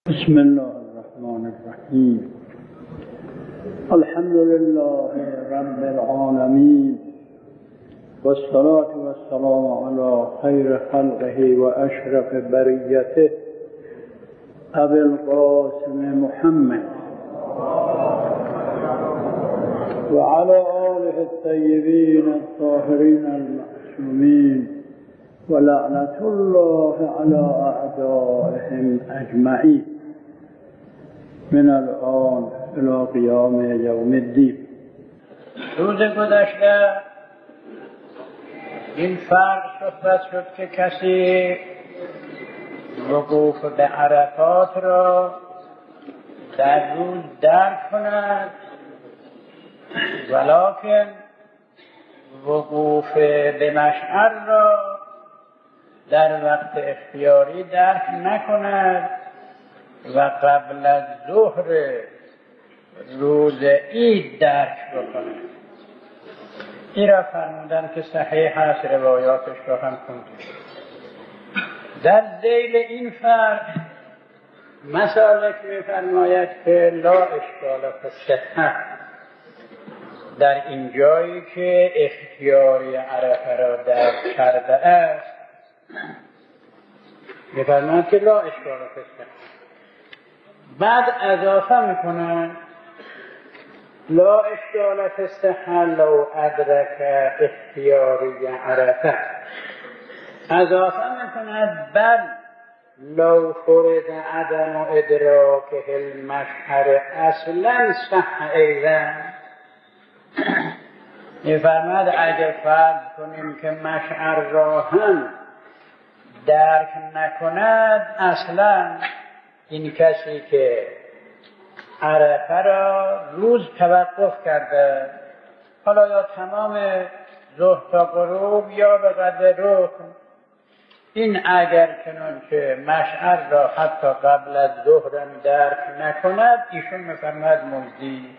بسم الله الرحمن الرحیم. الحمد لله رب العالمین والصلاة والسلام علی خیر خلقه و اشرف بریته ابی القاسم محمد و علی آله الطیبین الطاهرین المعصومین و لعنت الله علی اعدائهم اجمعین من الان الى قیام یوم الدین. روز گذشته این فرق صحبت شد که کسی وقوف به عرفات را در روز درک کند، ولکن وقوف به مشعر را در وقت اختیاری درک نکند و قبل از ظهر روز عید درک بکند. این را فرمودن که صحیح است، روایاتش را هم خوندیم. در ذیل این فرق مسالک می‌فرماید که لا اشکال فی الصحة، در این جایی که اختیاری عرفه را درک کرده است می‌فرماید که لا اشکال فی الصحة. بعد اضافه میکنن لا اشکال فی الصحة لو ادرک اختیاری عرفه. اضافه میکند بل لو فرض عدم ادراکه المشعر اصلا صح ایضا. میفرماید اگر فرض کنیم که مشعر را هم درک نکند، اصلا این کسی که عرفه را روز توقف کرده، حالا یا تمام ظهر تا غروب یا به قدر رکن، این اگر چنانچه مشعر را حتی قبل از ظهر درک نکند، ایشون می‌فرماید مجزی.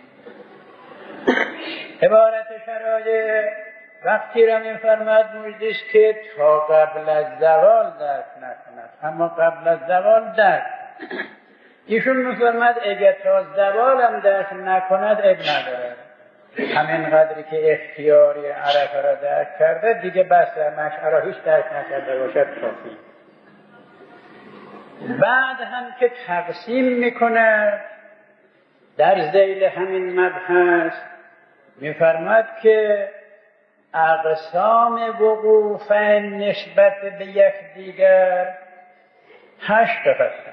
عبارت شرایع وقتی را می‌فرماید مجزی است که تا قبل از زوال درک نکند، اما قبل از زوال درک. ایشون می‌فرماید اگر تا زوال هم درک نکند عیب نداره، همین قدری که اختیاری عرفه را درک کرده دیگه بس، مشعر را هیچ درک نکرده باشد کافی. بعد هم که تقسیم میکنه در ذیل همین مبحث میفرماید که اقسام وقوف نسبت به یکدیگر 8 هستند.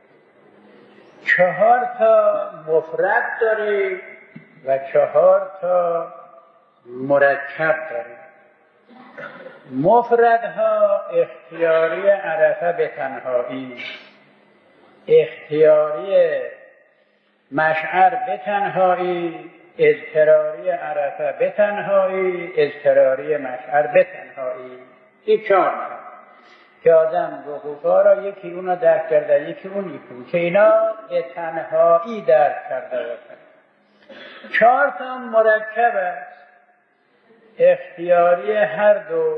4 تا مفرد داریم و 4 تا مرکب داریم. مفردها اختیاری عرفه به تنهایی، اختیاری مشعر به تنهایی، اضطراری عرفه به تنهایی، اضطراری مشعر به تنهایی. این 4 که آدم وقوفا را یکی اون را درک کرده، یکی اون که اینا به تنهایی درک کرده باشن. 4 تا مرکب است، اختیاری هر دو،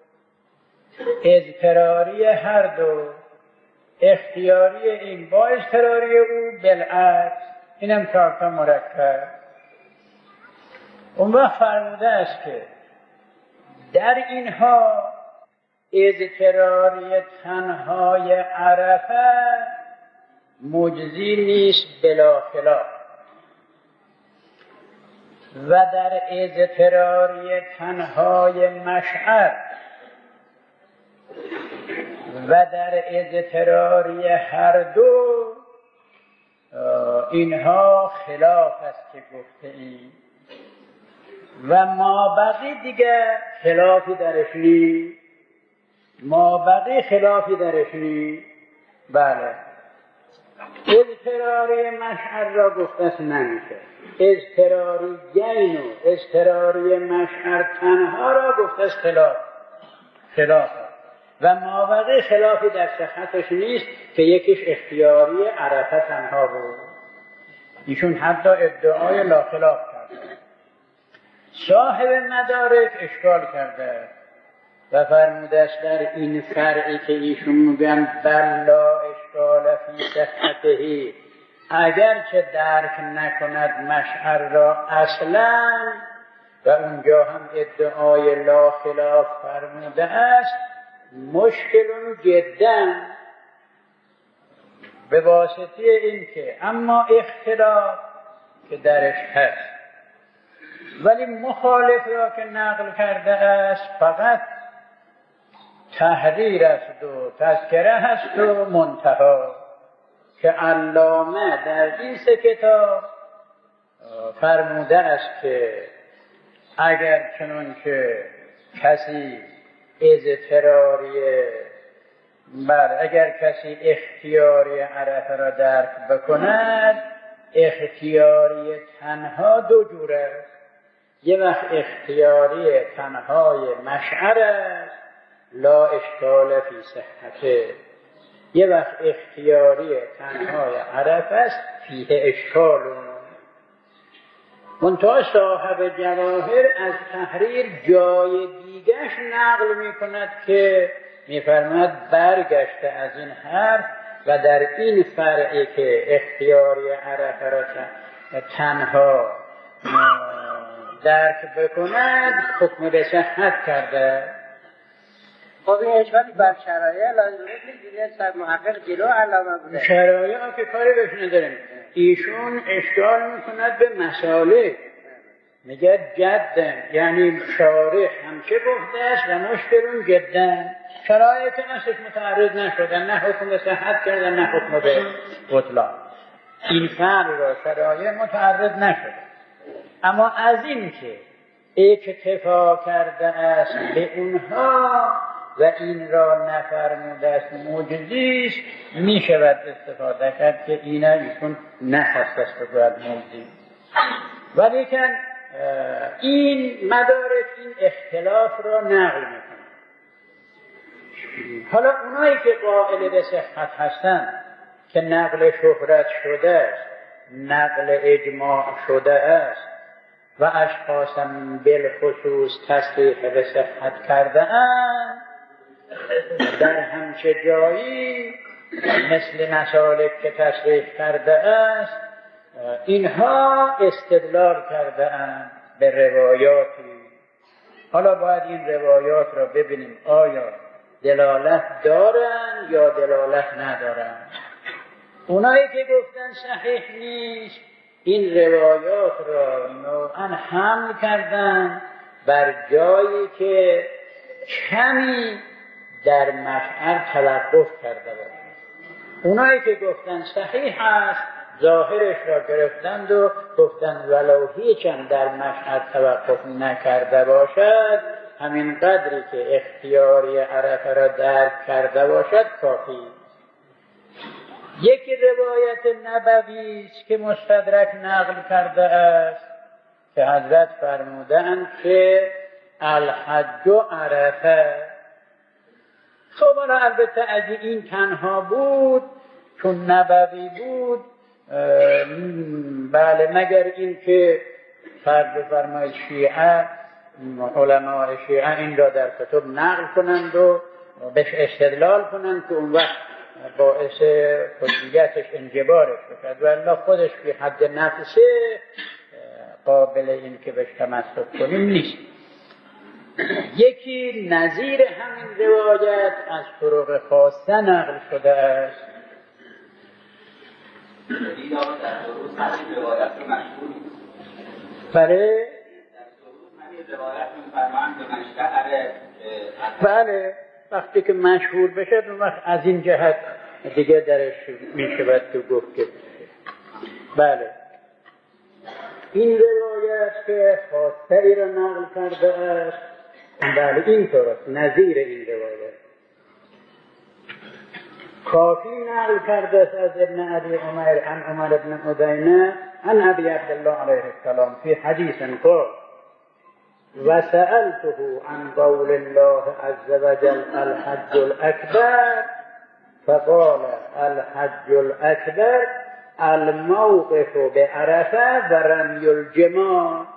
اضطراری هر دو، اختیاری این با اضطراری او بالعکس، اینم 4 تا مرکب. اون وقت فرموده است که در اینها اضطراری تنهای عرفه مجزی نیست بلا خلاف، و در اضطراری تنهای مشعر و در اضطراری هر دو اینها خلاف است که گفته ایم و ما بقی دیگه خلافی درش نیست. ما بقی خلافی درش نیست. بله، اضطراری مشعر را گفتست نمیشه، اضطراری گین و اضطراری مشعر تنها را گفتست خلاف و ما بقی خلافی در صحتش نیست که یکیش اختیاری عرفه تنها بود. ایشون حتی ادعای لا خلاف کرده. صاحب مدارک اشکال کرده و فرموده است در این فرعی که ایشون میگن بلا اشکال فی صحته، اگر که درک نکند مشعر را اصلا و اونجا هم ادعای لا خلاف فرموده است، مشکل جدا به واسطه این که اما اختلاف که درش هست، ولی مخالف را که نقل کرده است فقط تحریر است و تذکره هست و منتها، که علامه در این سه کتاب فرموده است که اگر چنان که کسی اگر کسی اختیاری عرفه را درک بکند، اختیاری تنها دو جور است. یه وقت اختیاری تنهای مشعر است لا اشکال فی صحته، یه وقت اختیاری تنهای عرفه است فیه اشکال. منتها صاحب جواهر از تحریر جای دیگرش نقل می کند که می فرماید برگشته از این حرف و در این فرعی که اختیاری عرفه را تنها درک بکند حکم به صحت کرده. خب این اشکالی بر شرایع لازم نیست صاحب محقق جلو علامه بوده. شرایع ها که کاری بهش نداریم، ایشون اشکال میکند به مسائل، میگه جدن یعنی شارح همچه گفته است و مشکلون جدن، شرایع که نسش متعرض نشدن، نه حکم به صحت کردن نه حکم به بطلان، این فعل را شرایع متعرض نشدن. اما از این که اکتفا کرده است به اونها و این را نفرموده است موجزی است، می شود استفاده کرد که اینا ایشون نخواست است و باید موجزی. ولیکن این مدارک این اختلاف را نقل میکنه. حالا اونایی که قائل به صحت هستند که نقل شهرت شده است، نقل اجماع شده است و اشخاصم بالخصوص تصریح به صحت کرده اند، در همچه جایی مثل مسالک که تصریح کرده است اینها استدلال کرده اند به روایاتی. حالا باید این روایات را ببینیم آیا دلالت دارند یا دلالت ندارند. اونایی که گفتن صحیح نیست این روایات را نوعا حمل کردن بر جایی که کمی در مشعر توقف کرده باشند. اونایی که گفتن صحیح است ظاهرش را گرفتند و گفتند ولو هیچم در مشعر توقف نکرده باشد، همین قدری که اختیاری عرفه را درک کرده باشد کافی. یک روایت نبوی است که مستدرک نقل کرده است که حضرت فرمودند که الحج عرفه. خب البته اگه این تنها بود چون نبوی بود بله، مگر این که فرض فرمای شیعه علماء شیعه این را در کتب نقل کنند و بهش استدلال کنند که اون وقت باعث خودیتش انجبارش بشد و الله خودش بی حد نفسه قابل این که بهش تمسک کنیم نیست. یکی نظیر همین روایت از طرق خاصه نقل شده است. بله بله، وقتی که مشهور بشه اون وقت از این جهت دیگه درش می شود که گفت که بله این روایت که خاصه ای را نقل کرده است، بله این طور است نظیر این روایت. کافی نقل کرده است از ابن ابی عمر عن عمر بن عدینه عن ابی عبدالله علیه السلام فی حدیث قال وسألته عن قول الله عز وجل الحج الأكبر فقال الحج الأكبر الموقف بعرفه و رمی الجمار.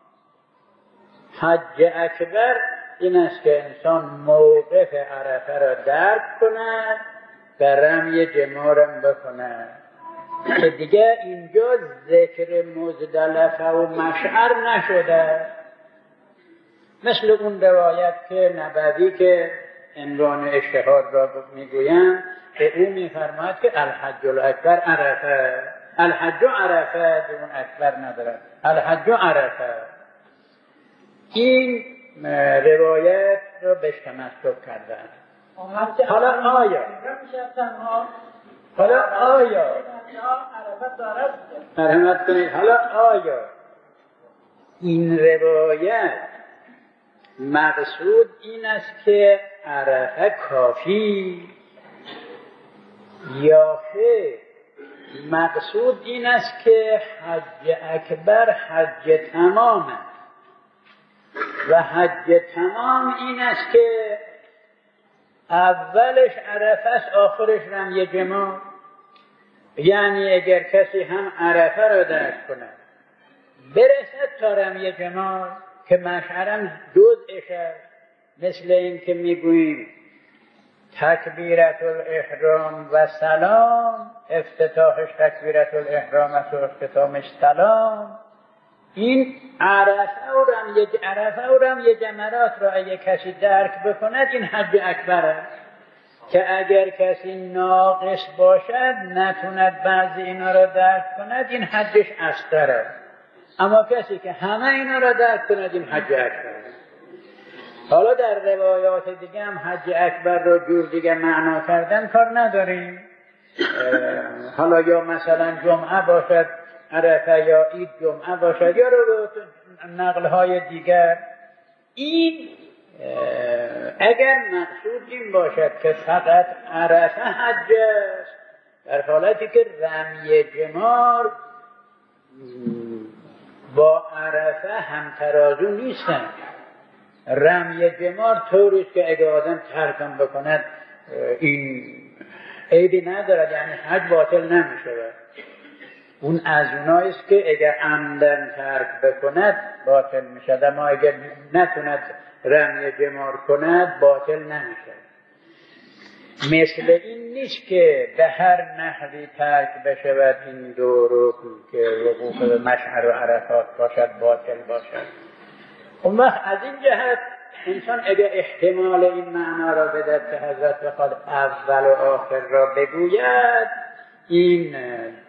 حج اکبر این است که انسان موقف عرفه را درک کند به رمی جمارم بکنه که دیگه اینجا ذکر مزدلفه و مشعر نشده، مثل اون روایت که نبوی که عنوان اشتهار را میگویم که او میفرماید که الحج الاکبر عرفه، الحج عرفه، اون اکبر ندارد، الحج عرفه. این روایت را بهش تمسک کردن. حالا آیا مرحمت کنید، حالا آیا این روایت مقصود این است که عرفه کافی، یا خیر مقصود این است که حج اکبر حج تمامه و حج تمام این است که اولش عرفه است آخرش رمی جمار؟ یعنی اگر کسی هم عرفه را درک کنه برسد تا رمی جمار که مشعرم جزءش است، مثل این که میگوییم تکبیرت الاحرام و سلام، افتتاحش تکبیرت الاحرام است و اختتامش سلام. این عرفه و رمی جمرات را اگه کسی درک بکند این حج اکبر است، که اگر کسی ناقص باشد نتوند بعضی اینا را درک کند این حجش اصغر است، اما کسی که همه اینا را درک کند این حج اکبر است. حالا در روایات دیگه هم حج اکبر را جور دیگه معنا کردن کار نداریم. حالا یا مثلا جمعه باشد عرفه، یا عید جمعه باشد، یا نقلهای دیگر. این اگر مقصود این باشد که فقط عرفه حج است، در حالتی که رمی جمار با عرفه همترازو نیستن. رمی جمار طوریست که اگه آدم ترکم بکند این عیبی ندارد، یعنی حج باطل نمیشه. اون از اونایست که اگر عمدن ترک بکند باطل میشد، اما اگر نتوند رمی جمار کند باطل نمیشه. مثل این نیست که به هر نحوی ترک بشود این دو رکن که وقوف به مشعر و عرفات باشد باطل باشد. اون وقت از این جهت انسان اگر احتمال این معنا را بدهد که حضرت بخواد اول و آخر را بگوید، این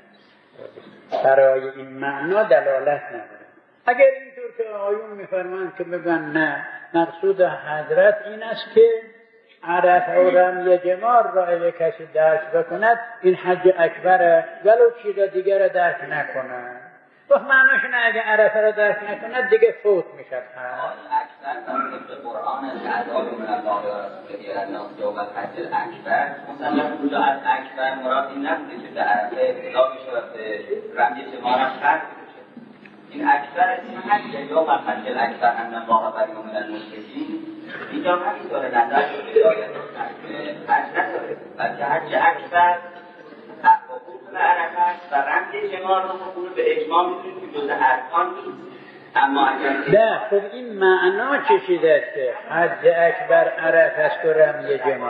برای این معنا دلالت نداره. اگر اینطور که آیون میفرمایند که بگن نه، مقصود حضرت این است که عرفه و رمی جمار را اگه کسی درک بکند این حج اکبره، ولو چیز دیگر را درک نکنه. وقت معناش نه اگه عرفه را درک نکند دیگه فوت میشد. اکبر در قرآن اعداد من الله و رسوله الناس یوم الحج الاکبر، مثلا خروج از اکبر مراد این نبوده که به عرفه ابتدا میشه و به رمی جمار هم خرد میشه. این اکبر این حج یوم الحج الاکبر ان الله بری من المشرکین، اینجا همین داره نظر به هدایت حج نداره، بلکه حج اکبر وقوف به عرفه است و رمی جمار رو خود به اجماع میتونید که جز ارکان نیست. اما اگر نه، خب این معنا چشیده است که حج اکبر عرفه است و رمی جمار.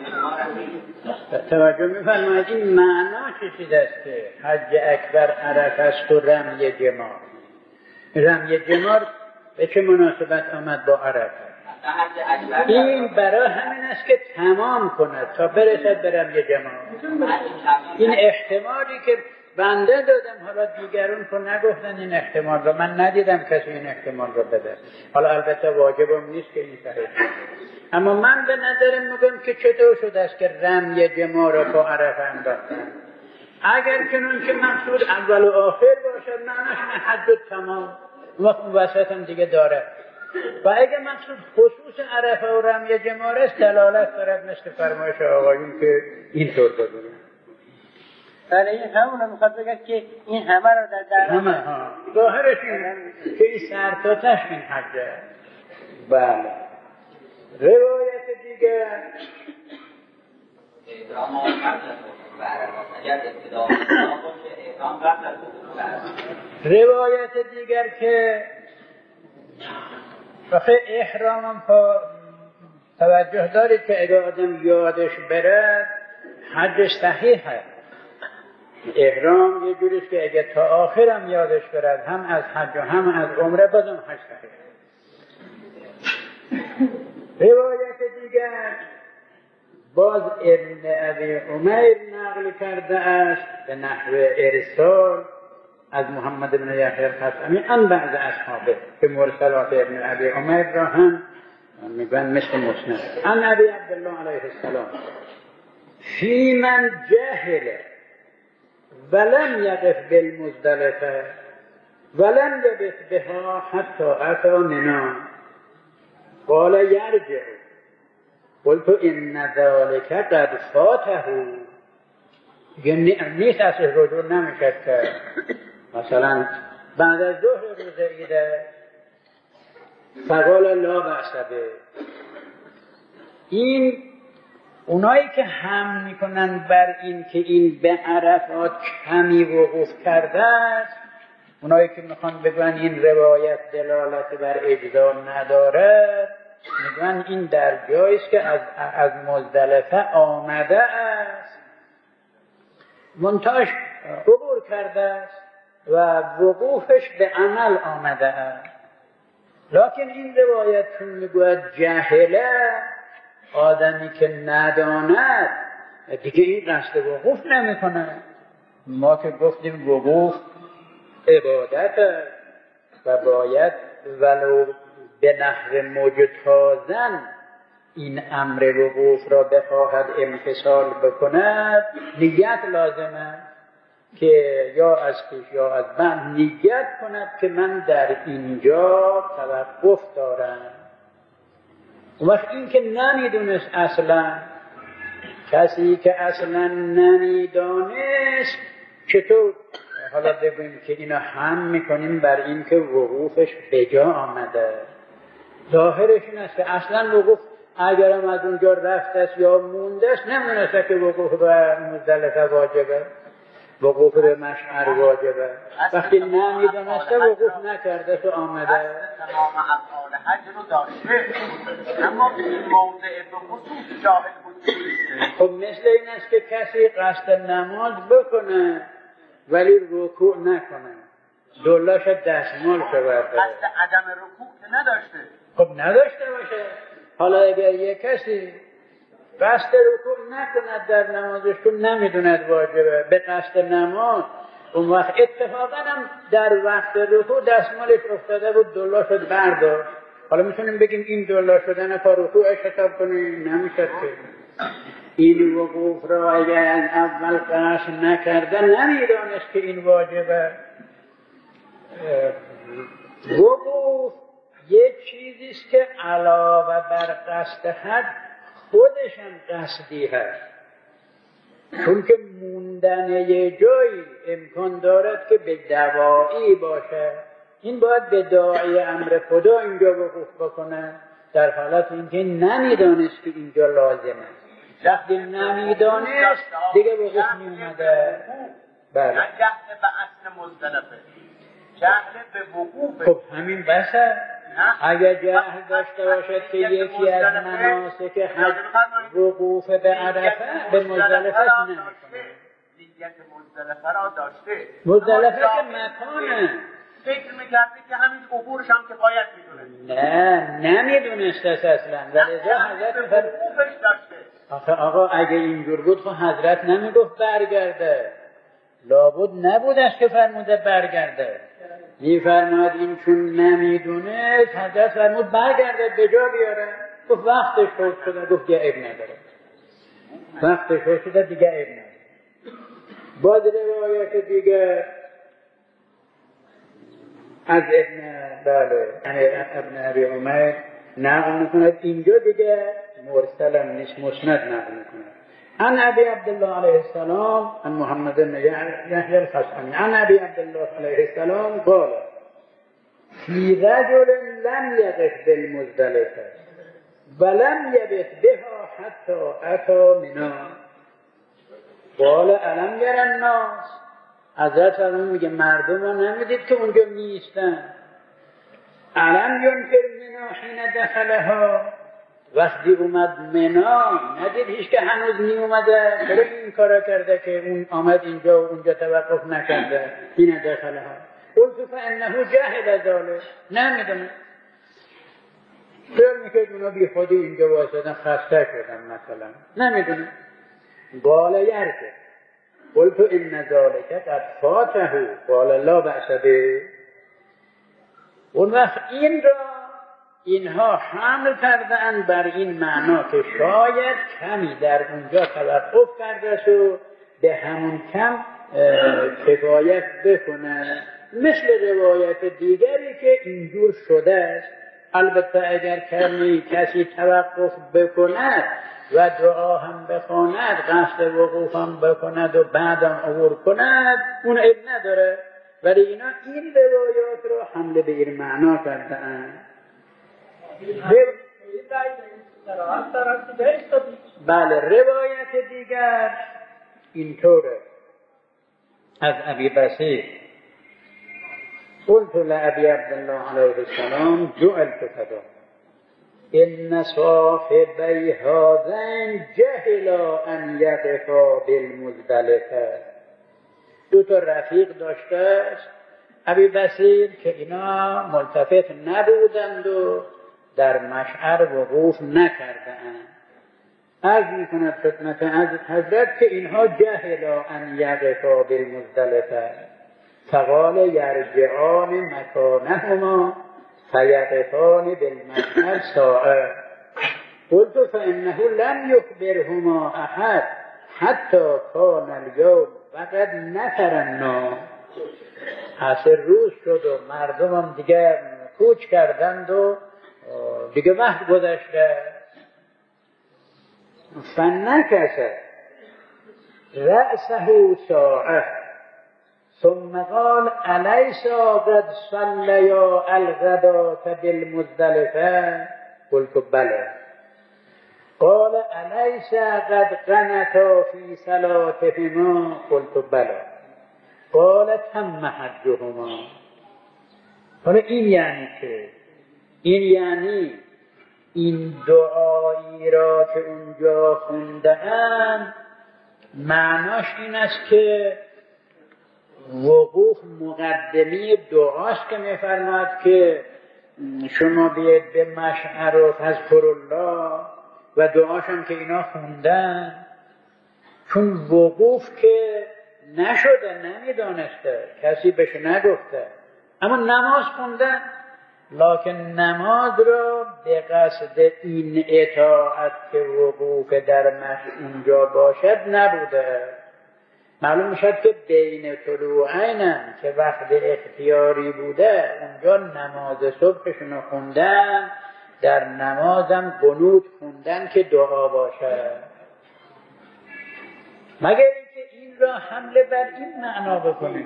توجه میفرمایید این معنا چشیده است که حج اکبر عرفه است و رمی جمار. رمی جمار به چه مناسبت آمد با عرفه؟ این برای همین است که تمام کند تا برسد به رمی جمار. این احتمالی که بنده دادم، حالا دیگرون که نگفتن این احتمال را، من ندیدم کسی این احتمال را بده. حالا البته واجبم نیست که این صحیح، اما من به نظرم میگم که چطور شده است که رمی جمار را با عرفه انداختن. اگر چنون که مقصود اول و آخر باشد معناش حج تمام، وقت وسط هم دیگه داره. و اگر مقصود خصوص عرفه و رمی جمار است دلالت دارد مثل فرمایش آقایون که اینطور بگویم. برای این همون میخواد بگه که این همه رو در همه ظاهرش اینه که این سرتاتش این حجه. بله. روایت دیگر احرام قبل از وقوف به عرفه، اگر ابتدا باشه احرام قبل از وقوف به عرفه. روایت دیگر که وقتی احرامم توجه دارید که اگه آدم یادش برد حج صحیحه. احرام یه جوریست که اگه تا آخرم یادش برد، هم از حج و هم از عمره، بازم حج صحیح. روایت دیگر باز ابن ابی عمیر نقل کرده است به نحو ارسال از محمد بن یحیی الخصمی عن بعض اصحابه که مرسلات ابن ابی عمیر را هم میگن مثل مسند. عن ابی عبدالله علیه السلام فی من جهل ولم یقف بالمزدلفه ولم یبت بها حتی اتى منی قال یرجع قلت ان ذلك قد فاته. نیست اصلا رجوع نمیشد که مثلا بعد از ظهر روز عیده فقال لا بأس به. این اونایی که هم میکنن بر این که این به عرفات کمی وقوف کرده است، اونایی که میخوان بگن این روایت دلالت بر اجزا نداره، میگن این در جایی است که از مزدلفه آمده است، منتهاش عبور کرده است و وقوفش به عمل آمده است. لکن این روایت چون میگوید جاهله، آدمی که نداند دیگه این قصد وقوف نمیکنه. ما که گفتیم وقوف عبادت و باید ولو به نحو مجتازن این امر وقوف را بخواهد امتثال بکند، نیت لازمه که یا از پیش یا از بعد نیت کند که من در اینجا توقف دارم. اون وقت این که نمیدونست اصلا، کسی که اصلا نمیدانست، چطور حالا بگویم که اینا هم میکنیم بر این که وقوفش به جا آمده؟ ظاهرش این است که اصلا وقوف اگرم از اونجا رفت است یا مونده است، نمیدونسته که وقوف به مزدلفه واجبه، وقوف به مشعر واجبه. وقتی نمیدونسته وقوف نکرده تو آمده. تمام افعال حج رو داشته، اما به این موضع به خصوص جاهل بود. خب مثل این است که کسی قصد نماز بکنه ولی رکوع نکنه، دلاش دستمال شده، قصد عدم رکوع که نداشته. خب نداشته باشه. حالا اگر یک کسی قصد رکوع نکند در نمازش که نمیدوند واجبه، به قصد نماز، اون وقت اتفاقا هم در وقت رکوع دستمالش افتاده بود، دلاشو برداشت. حالا میتونیم بگیم این دلا شدن تا رکوعش حساب کنیم؟ نمیشه که. این وقوف را اگر از اول قصد نکرده، نمیدانست که این واجبه. وقوف یک چیزیست که علاوه بر قصد حج خودش هم قصدی هست، چون که موندن یه جایی امکان دارد که به دوایی باشه. این باید به داعی امر خدا اینجا وقوف بکنه، در حالت اینکه نمیدانست که اینجا لازمه. وقتی نمیدانست دیگه وقوف نیومده. بله. جهل به اصل مزدلفه، جهل به وقوف. خب همین بسه. اگر جهل داشته باشد که یکی از مناسک حج وقوف به عرفه، به مزدلفه نمیکنه. نیت مزدلفه را داشته، مزدلفه که مکانه، فکر میکرده که همین عبورش هم کفایت میدونه. نه نمیدونست اصلا، ولذا حضرت وقوفش داشته. آقا اگه اینجور بود خب حضرت نمیگفت برگرده، لابد نبود است که فرموده برگرده. میفرماد این چون نمیدونست، حضرت فرمود برگرده به جا بیاره. گفت وقتش فوت شده، گفت دیگه عیب نداره، وقتش فوت شده دیگه عیب نداره. باز روایت دیگه از ابن ابی عمیر نقل میکند، اینجا دیگه مرسل هم نیست، مسند نقل میکند. عن ابي عبد الله عليه السلام عن محمد بن يحيى الخصمي عن ابي عبد الله عليه السلام قال في رجل لم يقف بالمزدلفه ولم يبت بها حتى اتى منى قال الم ير الناس. حضرت میگه مردم رو نمیدید که اونجا میستن؟ الم ينكر منى حين دخلها وقتی اومد منا ندید هیچ که هنوز نی اومده چرا این کارا کرده که اون آمد اینجا و اونجا توقف نکرده این داخله ها قلت فانه جهل ذلك نمیدونه فکر میکرد اونا بی خودی اینجا واسدن خسته شدن مثلا نمیدونه قال یرجع قلت ان ذلك قد فاته قال لا بأس به اون وقت این را اینها حمل کردن بر این معنا که شاید کمی در اونجا توقف کرده و به همون کم کفایت بکنه مثل روایت دیگری که اینجور شده است. البته اگر کسی توقف بکند و دعا هم بخواند قصد وقوف هم بکند و بعدم عبور کند اون عیب نداره، ولی اینا این روایات رو حمل به این معنا کردن. بله روایت دیگر اینطوره از ابی بصیر قلت لأبي عبد الله عليه السلام جعلت فدا ان صاحبي هذين جهلا ان يقفا بالمزدلفه. دو تا رفیق داشته ابی بصیر که اینا ملتفت نبودند و در مشعر وقوف نکردند. عرض میکند خدمت حضرت که اینها جهلا ان یقفا بالمزدلفه فقال یرجعان مکانهما فیقفان بالمشعر ساعه. قلت فانه لم یخبرهما احد حتی کان اليوم وقد نفر الناس. عصر روز شد و مردم هم دیگه کوچ کردند و دیگه وقت گذشته. فنکس رأسه ساعه ثم قال الیس قد صلیا الغداة بالمزدلفه؟ قلت بله. قال الیس قد قنتا فی صلاتهما؟ قلت بله. قال تم حجهما. حالا این یعنی که این دعایی را که اونجا خونده‌اند معناش این است که وقوف مقدمی دعاست که می‌فرماد که شما بیاید به مشعر و فذکروا الله و دعاش هم که اینا خوندن، چون وقوف که نشده نمیدانسته کسی بهش نگفته اما نماز خوندن، لکن نماز را به قصد این اطاعت که وقوف در مشعر اونجا باشد نبوده. معلوم میشد که بین طلوعین که وقت اختیاری بوده اونجا نماز صبحشون خوندن، در نمازم قنوت خوندن که دعا باشه، مگر اینکه این را حمله بر این معنا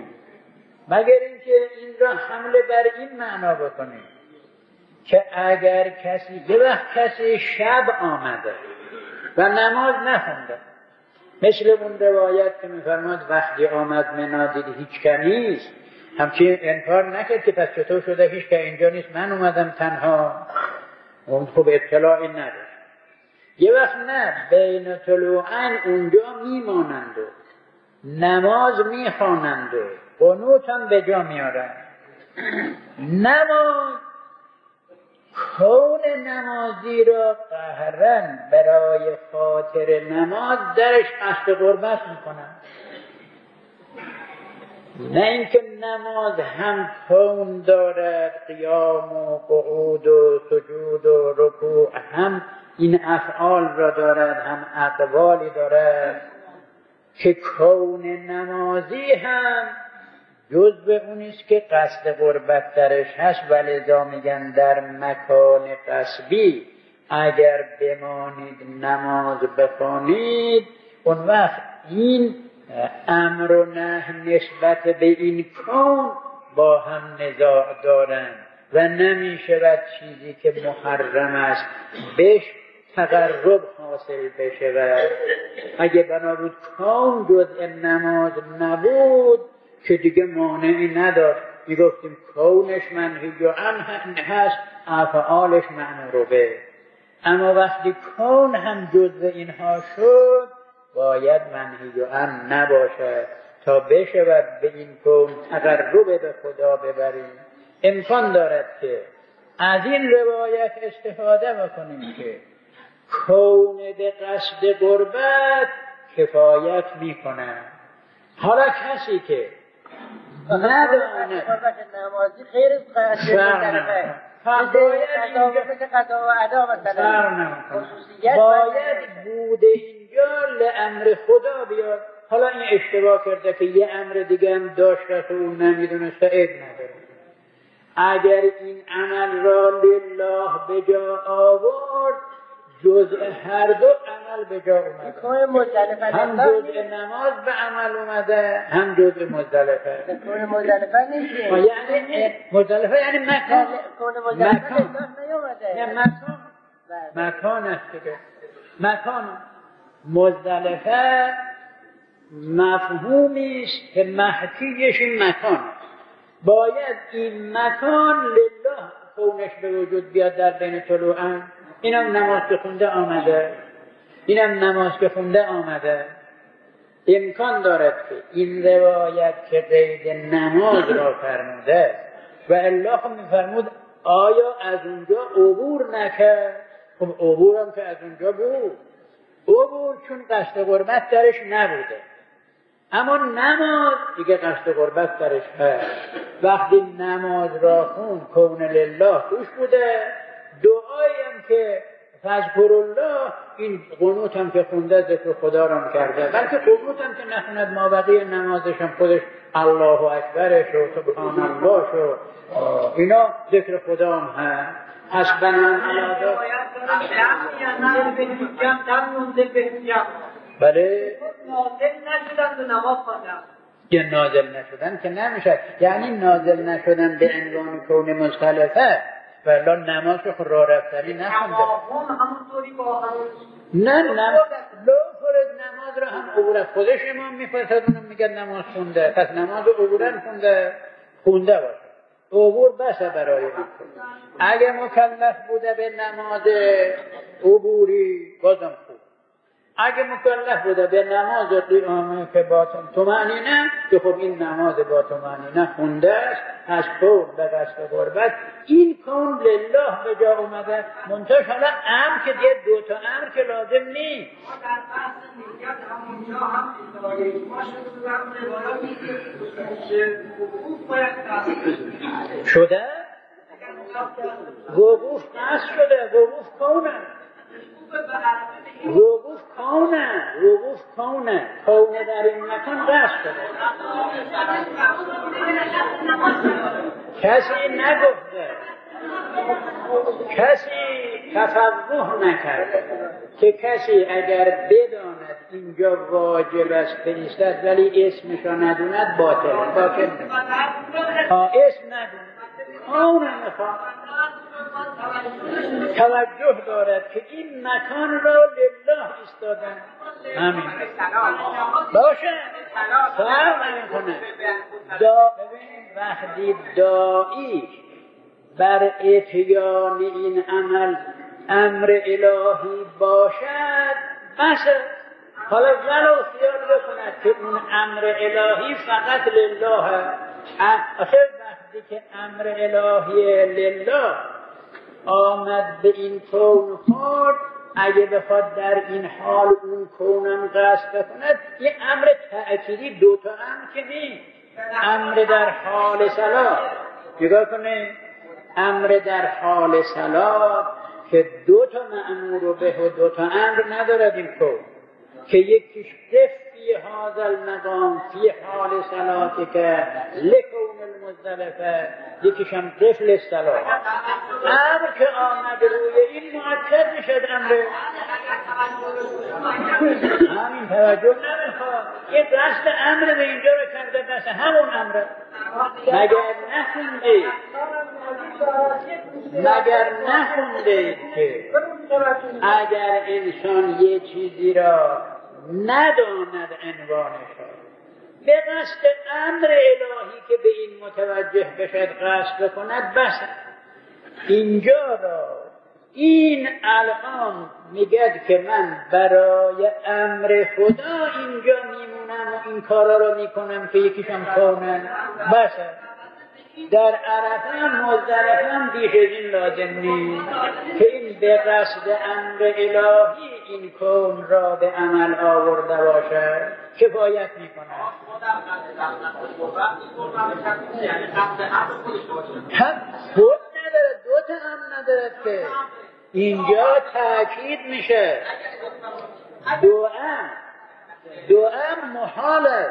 بکنیم که اگر یه وقت کسی شب آمده و نماز نخونده، مثل اون روایت که میفرماد وقتی آمد منا دید هیچ که نیست، همچین انکار نکرد که پس چطور شده هیچ که اینجا نیست من اومدم تنها، اون خوب اطلاعی نداشت. یه وقت نه بین طلوعین اونجا میمانند و نماز میخوانند و قنوت هم به جا میارن. نماز کون نمازی را قهرن برای خاطر نماز درش قصد قربت میکنن، نه اینکه نماز هم کون دارد قیام و قعود و سجود و رکوع، هم این افعال را دارد هم اقوالی دارد که کون نمازی هم جزء اونیست که قصد قربت درش هست، ولذا میگن در مکان قصبی اگر بمانید نماز بخوانید اون وقت این امر و نهی نسبت به این کون با هم نزاع دارن و نمیشود چیزی که محرم است بهش تقرب حاصل بشه. و اگه بنابود کون جزء نماز نبود که دیگه مانعی نداشت، میگفتیم کونش منهی و عنه هست افعالش معمور به. اما وقتی کون هم جزء اینها شد باید منهی عن نباشد تا بشود به این کون تقرب به خدا ببریم. امکان دارد که از این روایت استفاده بکنیم که کون به قصد قربت کفایت میکنه. حالا کسی که نداند نمازی خیر قصد مختلفه مثل قضا و ادا مثلا باید بوده اینجا لامر خدا بیاد. حالا این اشتباه کرده که یه امر دیگه هم داشته که اون نمیدونسته عیب نداره. اگر این عمل را لله به جا آورد جزء هر دو عمل به جا اومده، هم جزء نماز به عمل اومده هم جزء مزدلفه. کون مزدلفه نیست یعنی مزدلفه یعنی مکان. مکان است دیگه. مکان مزدلفه مفهومی است که محکیش این مکان. باید این مکان لله کونش به وجود بیاد در بین طلوعن. اینم نماز بخونده آمده، اینم نماز بخونده آمده. امکان دارد که این روایت که قید نماز را فرموده و الله میفرمود آیا از اونجا عبور نکرد؟ خب عبورم که از اونجا بود، عبور چون قصد قربت درش نبوده. اما نماز دیگه قصد قربت درش هست. وقتی نماز را خون کون لله توش بوده، دعایی هم که فذکر الله، این قنوت هم که خونده ذکر خدا را کرده، بلکه قنوت هم که نخوند ما بقیه نمازش هم خودش الله اکبرش و سبحان الله و اینا ذکر خدا هم هست. حسبنا علاده بله نازل نشدن و نماز خواندن. یه نازل نشدن که نمیشه، یعنی نازل نشدن به عنوان کون مختلفه ولی نماز رو راه رفتنی نخونده. همونطوری با همون نه لو فرض نماز رو هم عبورت خودش امام میفرستدونم میگه نماز خونده، پس نماز رو عبورت خونده باشه. عبور بسه برای این. اگه مکلف بوده به نماز عبوری بازم خوب. اگه مکلف بوده به نماز قیامه که با طمأنینه که خب این نماز با طمأنینه خونده است از کون به قصد قربت. این کون لله به جا اومده. منتش حالا امر که دیگه دوتا امر که لازم نیست. در بحث نیت همونجا هم ادعای ما شده هم روایاتی که وقوف باید قصد شده؟ وقوف قصد شده، وقوف کونه. وقوف کونه در این مکان قصد شده. کسی نگفته، کسی تفقه نکرده که کسی اگر بداند اینجا واجب است فرستد ولی اسمش را ندوند باطل اسم ندوند کونه میخواد توجه دارد که این مکان را لله ایستادن. همین باشه فرق نمیکنه. ببینید وقتی داعی بر اتیان این عمل امر الهی باشد بس. حالا ولو خیال بکند که اون امر الهی فقط لله. آخر وقتی که امر الهی لله آمد به این کون خورد، اگه بخواد در این حال اون کونم قصد بکند یه امر تأکیدی، دوتا امر که نیست. امر در حال صلاح نگاه کنه، امر در حال صلاح که دوتا مأمور به و دوتا امر ندارد این کون که یکیش فی هذا المقام فی حال صلاتی که لکون المزدلفه، یکیش هم قفل الصلاه. امر که آمد روی این مؤکد میشد امر. همین توجه نمیخواد. یه دست امر به اینجا رو کرده بس همون امر. مگر نخونده که اگر انسان یه چیزی را نداند عنوانش به قصد امر الهی که به این متوجه بشد قصد بکند بس. اینجا را این الان میگه که من برای امر خدا اینجا میمونم و این کارا رو میکنم که یکیشم کونن بسه. در عرفه هم مزدلفه هم بیش از این لازم نیست که این به قصد امر الهی این کون را به عمل آورده باشه کفایت میکنه. هم خود نداره، دوتا هم نداره که اینجا تأکید میشه. دوام محاله.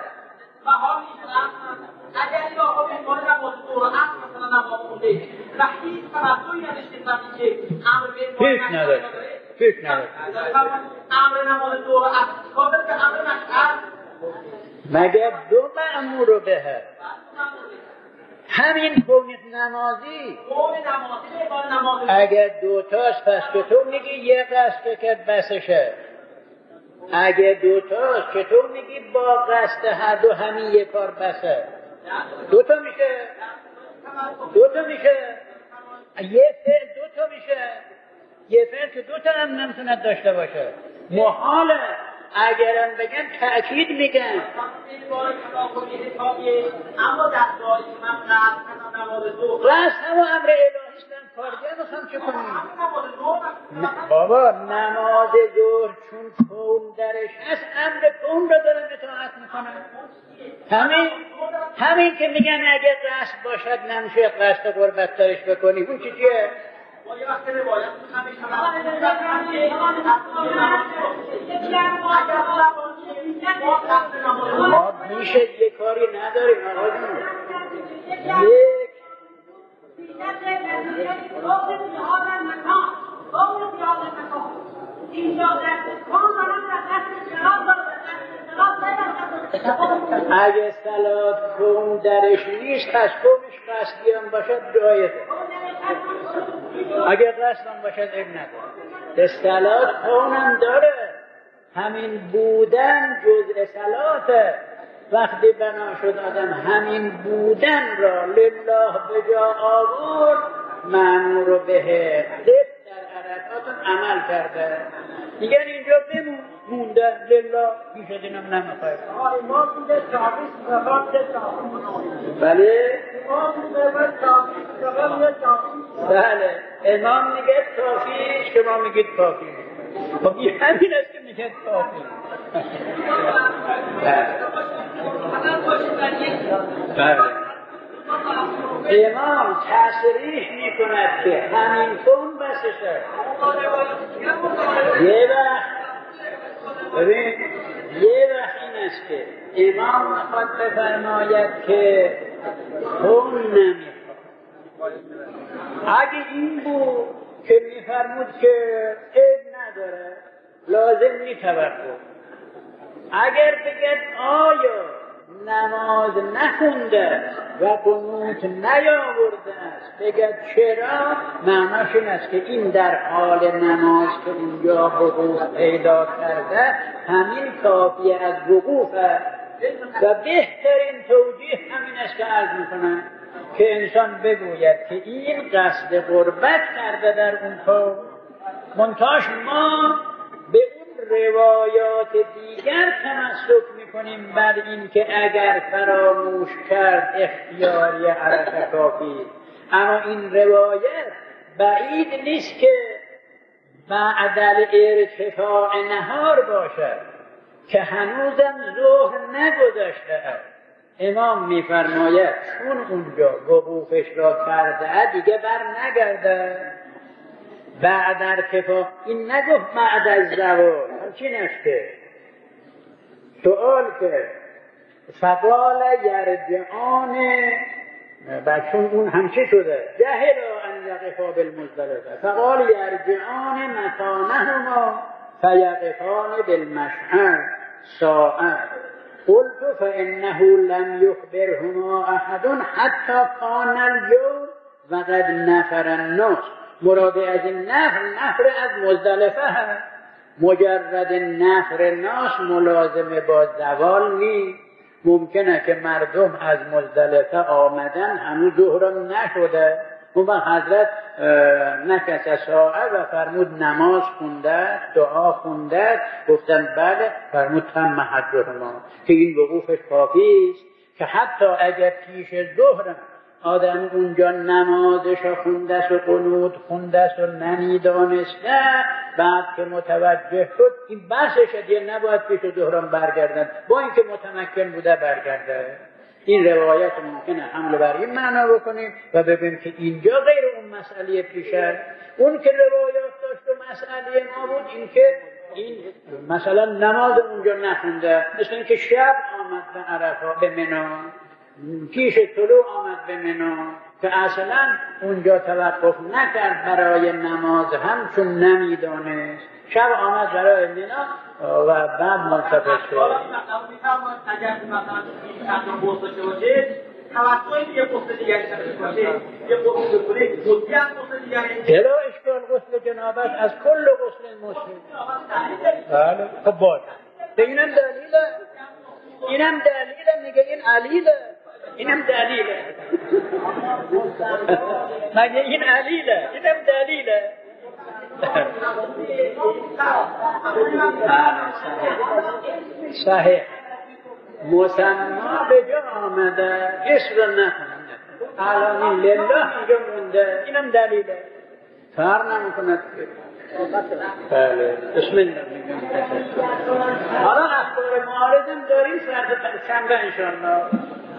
اگر این آقا بیماری نماز دور و عصر مثلا نماز خونده و هیچ توجهی نداشته که امر بیماری هیچ نداره امر نماز دور و عصر کافر که امر مشعر مگر دو مأمور به همین کونت نمازی اگر دوتاست پس که تو میگی یه قصد که بسشه. اگه دوتاست که تو میگی با قصد هر دو همین یه کار بسه. دوتا میشه یه فعل دوتا میشه. یه فعل که دوتا هم نمیتوند داشته باشه محاله. اگرم بگن تأکید میگن اما در داری که من قصد نماز دو قصد همه امر الهیستم کارگر میخوام چه کنیم؟ بابا نماز ظهر چون کون درش هست امر کون رو دارم اطاعت میکنم. همین که میگن اگه قصد باشد نمیشه قصد قربت درش بکنی اون چیه؟ یه وقت روایت ما میشه یه کاری نداریم آقا اگه صلات کون درش نیست پس کونش قصدی هم باشد جایزه. اگه قصد هم باشد اب نداره. صلات کونم داره. همین بودن جزء صلاته. وقتی بنا شد آدم همین بودن را لله به جا آورد مأمور به در عرفاتون عمل کرده. میگن اینجا مونده لله بیش از اینم نمیخواید. بله بله امام میگه کافی شما میگید کافی. خب این همین است که میگه کافی. بله امام تصریح میکند که همین کن بسشه. یه وقت این است که امام میخواد بفرماید که کن نمیخواد. اگه این بود که میفرمود که عیب نداره لازم میتوقف. اگر بگد آیا نماز نخونده و قنوت نیاورده است بگد چرا معناش این است که این در حال نماز که اینجا وقوف پیدا کرده همین کافی از وقوف است و بهترین توجیه همین است که عرض میکنم که انسان بگوید که این قصد قربت کرده در اون کار. منتاش ما به اون روایات دیگر تمسک میکنیم بر این که اگر فراموش کرد اختیاری عرفه کافی. اما این روایت بعید نیست که بعد ارتفاع نهار باشد که هنوزم ظهر نگذشته است. امام میفرماید چون اونجا وقوفش را کرده دیگه بر نگرده. بعد ارتفاع این نگفت بعد از زوال چی نشته سؤال که فقال یرجعان چون اون همچه شده جهلا ان یقفا بالمزدلفه فقال یرجعان مکانهما فیقفان بالمشعر ساعه قلت فانه لم یخبرهما احد حتی کان اليوم وقد نفر الناس. مراد از این نفر از مزدلفه هست. مجرد نفر ناس ملازمه با زوال نیست. ممکنه که مردم از مزدلفه آمدن هنوز ظهرم نشده اون حضرت نکس ساعه و فرمود نماز خونده، دعا خونده. گفتن بله. فرمود تم حجهما، که این وقوفش کافی است که حتی اگر پیش ظهر آدم اونجا نمازش خونده است و قنوت خونده است و نمیدانسته، بعد که متوجه شد این بحثش دیگه نباید پیش ظهرم برگردن، با اینکه متمکن بوده برگرده. این روایت ممکنه حمل بر این معنا بکنیم و ببینیم که اینجا غیر اون مسئله پیشه. اون که روایات داشت و مسئله ما بود این که این مثلا نماز اونجا نخونده، مثل این که شب آمد به عرفه به منی، پیش طلوع آمد به منی، که اصلا اونجا توقف نکرد برای نماز هم چون نمیدانست. شب آمد برای منی و بعد منصرف شد. اگر مثلا این چند تا باشه توقعی یه غسل دیگری باشه، یه غسل کنه مدتی از غسل دیگری چرا اشکال غسل جنابت از کل غسل مسلم؟ بله خب باشه. اینم دلیله، اینم دلیله، میگه این علیله، اینم دلیله. مگه این علیله، اینم دلیله. صحیح. مسما به جا آمده، اسم نکنه. الان این لله اینجا مونده، اینم دلیله. فرق نمیکنه. بله بسم الله میگم. حالا اخبار معارضم داریم سرد شنبه انشاءالله.